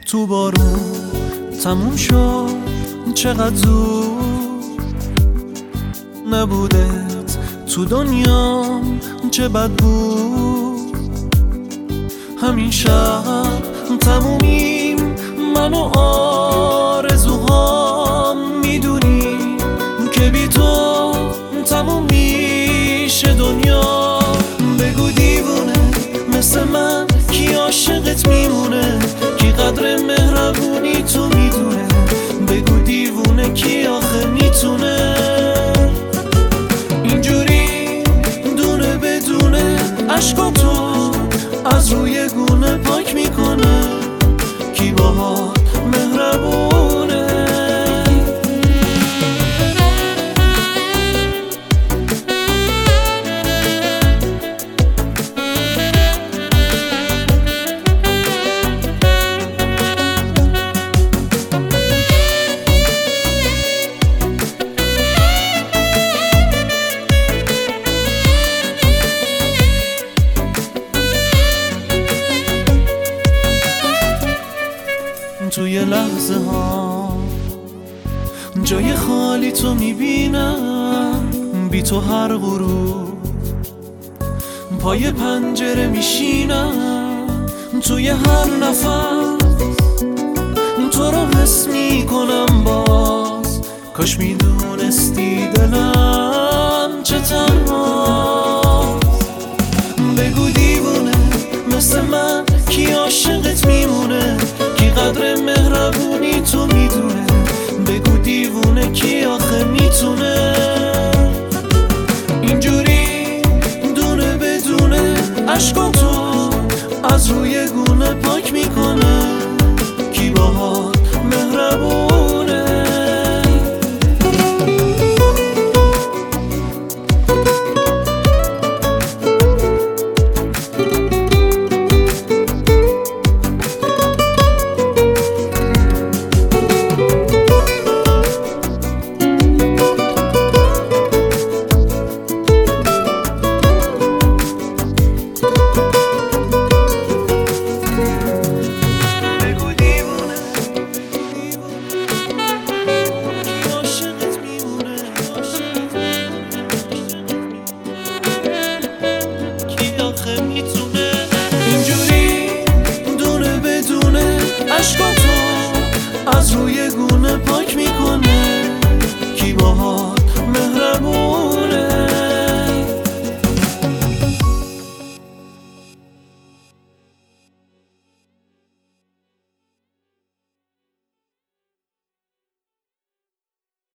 تو بارون تموم شد چقدر زود، نبودت تو دنیام چه بد بود. همین شب تمومیم من و آرزوهام، میدونی که بی تو تموم میشه دنیا. بگو دیوونه مثل من کی عاشقت میمونه، کی قدر مهربونی تو میدونه. بگو دیوونه کی آخه میتونه اینجوری دونه بدونه عشقاتو از روی گونه پاک میکنه. کی باهات مهربونه؟ توی لحظه ها جای خالی تو میبینم، بی تو هر غروب پای پنجره میشینم. توی هر نفس تو رو حس میکنم باز، کاش میدونستی دلم چه تنهاست. بگو دیوونه مثل من کی عاشقت میمونه، کی قدر مهربونی تو میدونه. بگو دیوونه کی آخه میتونه اینجوری دونه بدونه عشقاتو از روی گونه پاک میکنه. کی باهات مهربونه؟ اینجوری دونه بدونه عشقاتو از روی گونه پاک میکنه.